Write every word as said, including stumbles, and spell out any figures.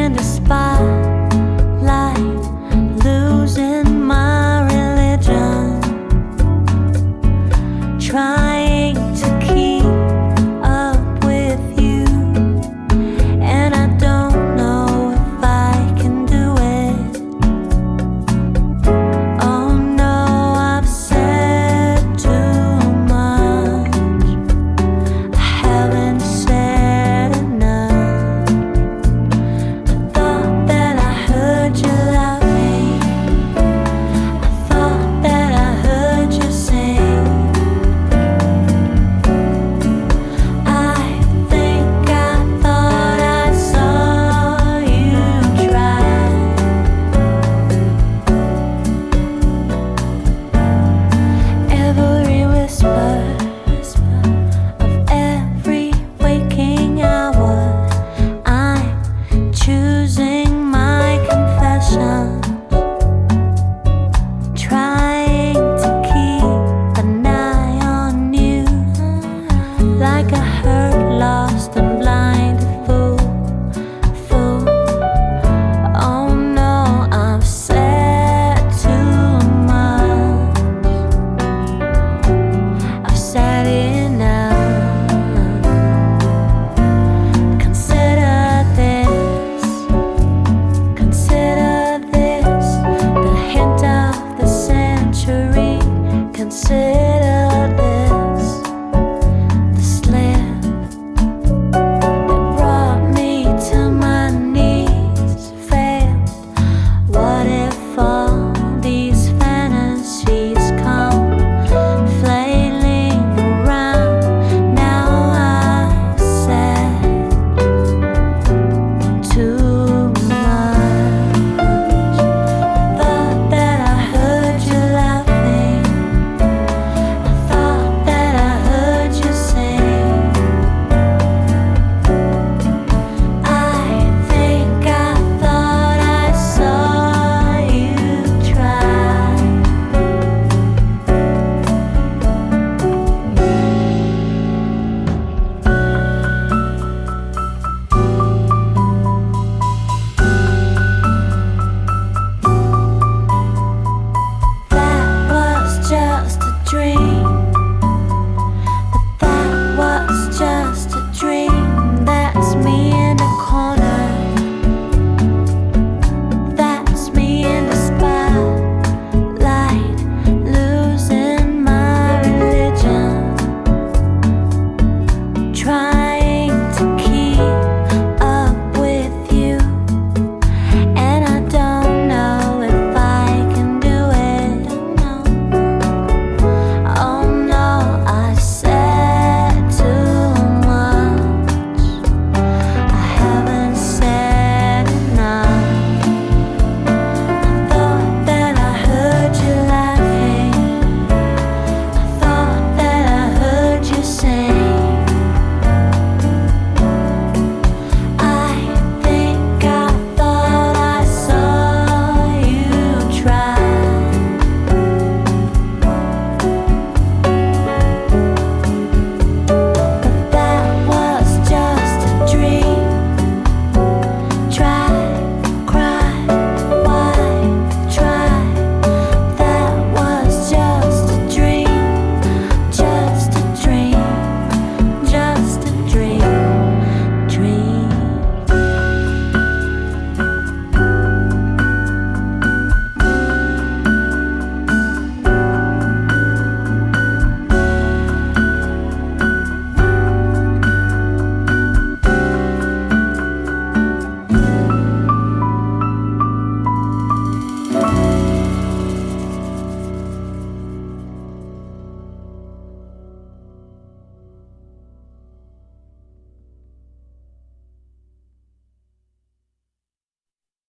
in the spotlight, losing my religion, trying to keep up with you, and I don't know if I can do it. Oh no, I've said too much, I haven't said enough. I thought that I heard you loudly, I thought that I heard you sing. I think I thought I saw you try. Every whisper of every waking hour, I'm choosing